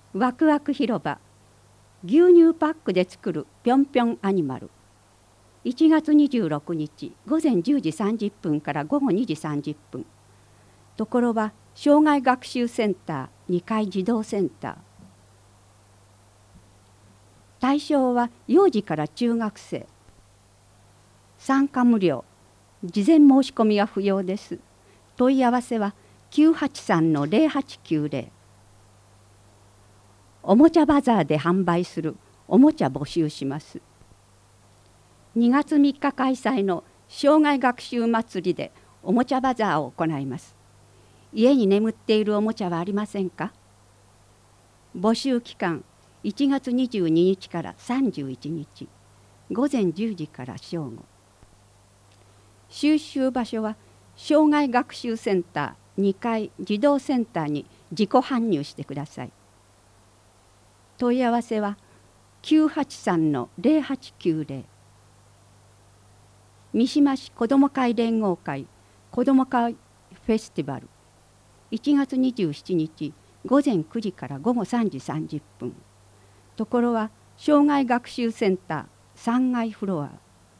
ワクワク広場、牛乳パックで作るぴょんぴょんアニマル。1月26日午前10時30分から午後2時30分。ところは障害学習センター2階児童センター。対象は幼児から中学生。参加無料。事前申し込みは不要です。問い合わせは 983-0890。おもちゃバザーで販売するおもちゃ募集します。2月3日開催の障害学習祭りでおもちゃバザーを行います。家に眠っているおもちゃはありませんか？募集期間1月22日から31日、午前10時から正午。収集場所は障害学習センター2階児童センターに自己搬入してください。問い合わせは 983-0890。三島市子ども会連合会子ども会フェスティバル、1月27日午前9時から午後3時30分。ところは障害学習センター3階フロア。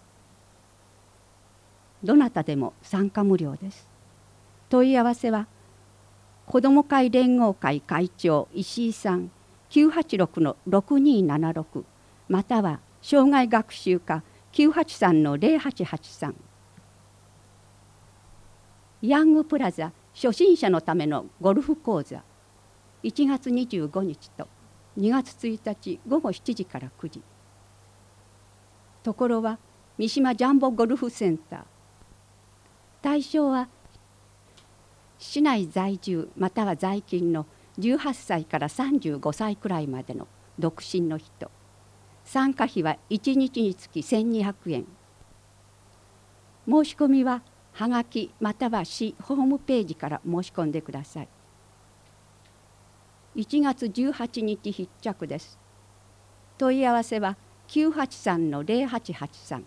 どなたでも参加無料です。問い合わせは子ども会連合会会長石井さん、986-6276、または障害学習課 983-0883。ヤングプラザ初心者のためのゴルフ講座、1月25日と2月1日午後7時から9時。ところは三島ジャンボゴルフセンター。対象は市内在住または在勤の18歳から35歳くらいまでの独身の人。参加費は1日につき1200円。申し込みははがきまたは市ホームページから申し込んでください。1月18日必着です。問い合わせは 983-0883。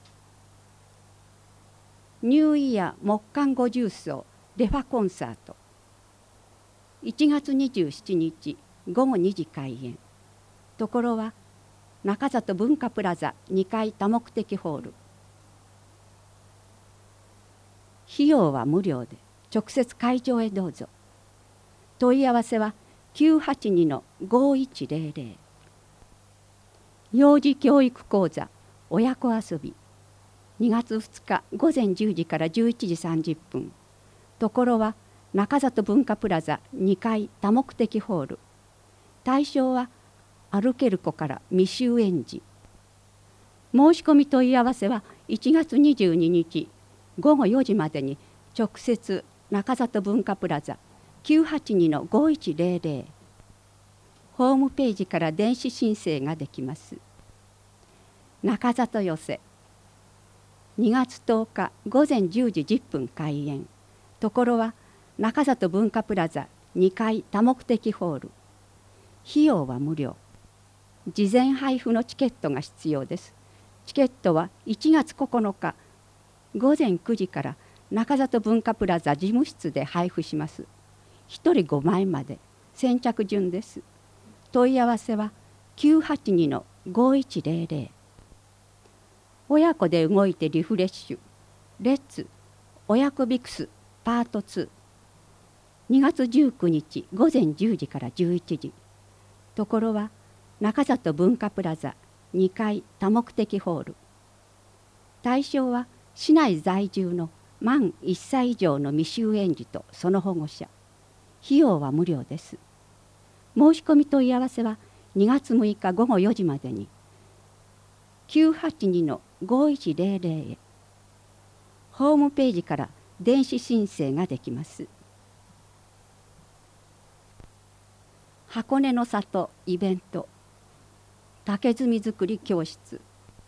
ニューイヤー木管50奏レファコンサート、1月27日午後2時開演。ところは中里文化プラザ2階多目的ホール。費用は無料で直接会場へどうぞ。問い合わせは 982-5100。幼児教育講座親子遊び、2月2日午前10時から11時30分。ところは中里文化プラザ2階多目的ホール。対象は歩ける子から未就園児。申し込み問い合わせは1月22日午後4時までに直接中里文化プラザ 982-5100。ホームページから電子申請ができます。中里寄せ2月10日午前10時10分開演。ところは中里文化プラザ2階多目的ホール。費用は無料。事前配布のチケットが必要です。チケットは1月9日午前9時から中里文化プラザ事務室で配布します。1人5枚まで先着順です。問い合わせは 982-5100。親子で動いてリフレッシュレッツ親子ビクスパート2、 2月19日午前10時から11時。ところは中里文化プラザ2階多目的ホール。対象は市内在住の満1歳以上の未就園児とその保護者。費用は無料です。申し込み問い合わせは2月6日午後4時までに 982-5100 へ。ホームページから電子申請ができます。箱根の里イベント竹炭作り教室。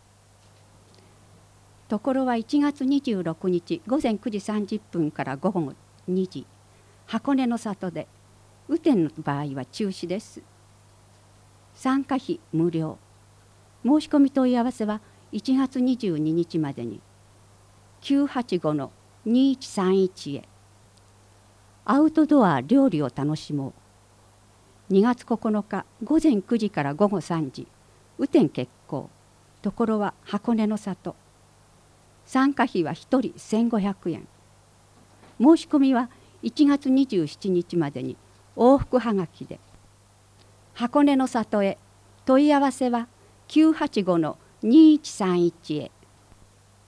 ところは1月26日午前9時30分から午後2時、箱根の里で、雨天の場合は中止です。参加費無料。申し込み問い合わせは1月22日までに 985-2131 へ。アウトドア料理を楽しもう。 2月9日午前9時から午後3時雨天決行。ところは箱根の里。参加費は1人1500円。申し込みは1月27日までに往復はがきで。箱根の里へ。問い合わせは985-2131へ。